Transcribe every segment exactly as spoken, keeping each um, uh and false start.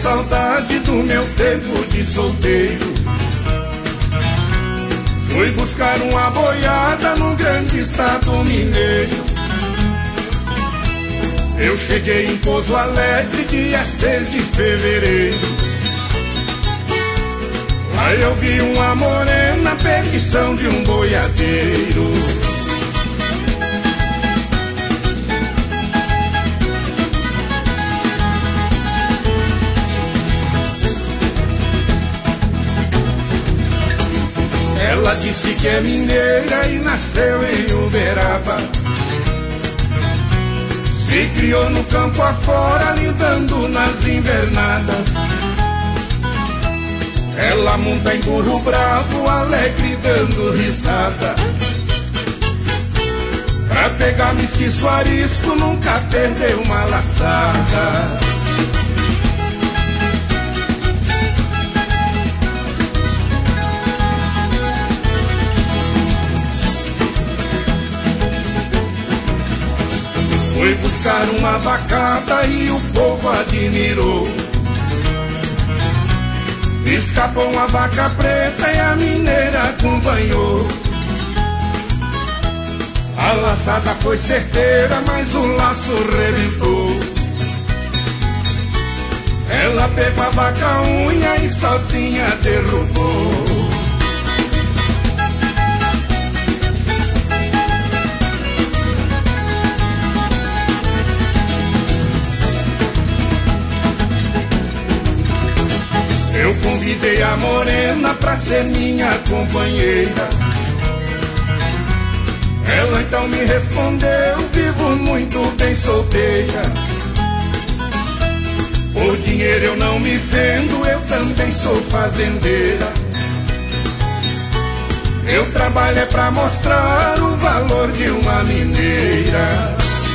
saudade do meu tempo de solteiro. Fui buscar uma boiada no grande estado mineiro. Eu cheguei em Pouso Alegre dia seis de fevereiro. Lá eu vi uma morena, perdição de um boiadeiro. Ela disse que é mineira e nasceu em Uberaba. Se criou no campo afora, lidando nas invernadas. Ela monta em burro bravo, alegre dando risada. Pra pegar mestiço arisco, nunca perdeu uma laçada. Foi buscar uma vacada e o povo admirou. Escapou uma vaca preta e a mineira acompanhou. A laçada foi certeira, mas o laço rebentou. Ela pegou a vaca unha e sozinha derrubou. Eu convidei a morena pra ser minha companheira. Ela então me respondeu: vivo muito bem solteira. Por dinheiro eu não me vendo, eu também sou fazendeira. Meu trabalho é pra mostrar o valor de uma mineira.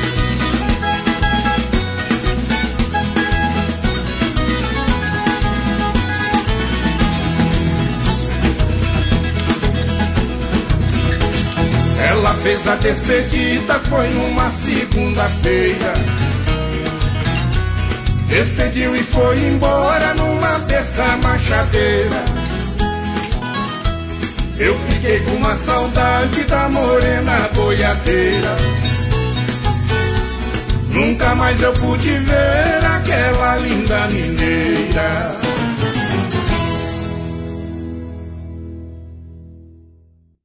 Ela fez a despedida, foi numa segunda-feira. Despediu e foi embora numa besta machadeira. Eu fiquei com uma saudade da morena boiadeira. Nunca mais eu pude ver aquela linda mineira.